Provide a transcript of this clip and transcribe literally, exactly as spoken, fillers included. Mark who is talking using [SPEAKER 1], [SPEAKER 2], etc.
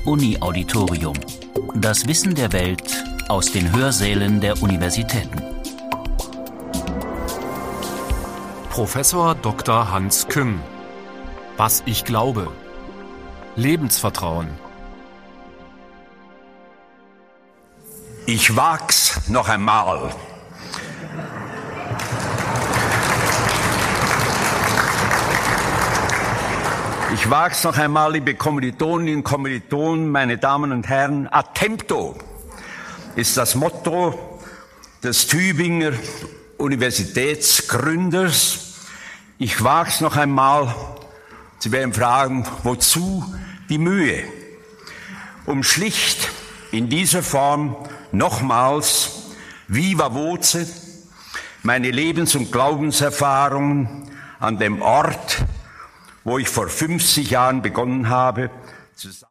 [SPEAKER 1] Uni-Auditorium. Das Wissen der Welt aus den Hörsälen der Universitäten.
[SPEAKER 2] Professor Doktor Hans Küng. Was ich glaube. Lebensvertrauen.
[SPEAKER 3] Ich wag's noch einmal. Ich wag's noch einmal, liebe Kommilitoninnen und Kommilitonen, meine Damen und Herren. Attempto ist das Motto des Tübinger Universitätsgründers. Ich wag's noch einmal. Sie werden fragen, wozu die Mühe? Um schlicht in dieser Form nochmals viva voce meine Lebens- und Glaubenserfahrungen an dem Ort, wo ich vor fünfzig Jahren begonnen habe, zusammen